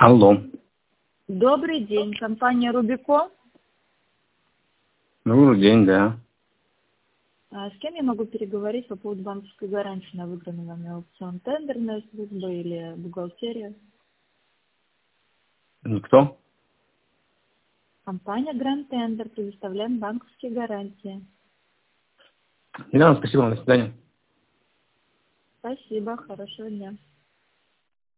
Алло. Добрый день, компания Рубико. Добрый день, да. С кем я могу переговорить по поводу банковской гарантии на выигранный вами аукцион? Тендерная служба или бухгалтерия? Кто? Компания Grand Tender, предоставляем банковские гарантии. Не надо, спасибо, до свидания. Спасибо, хорошего дня.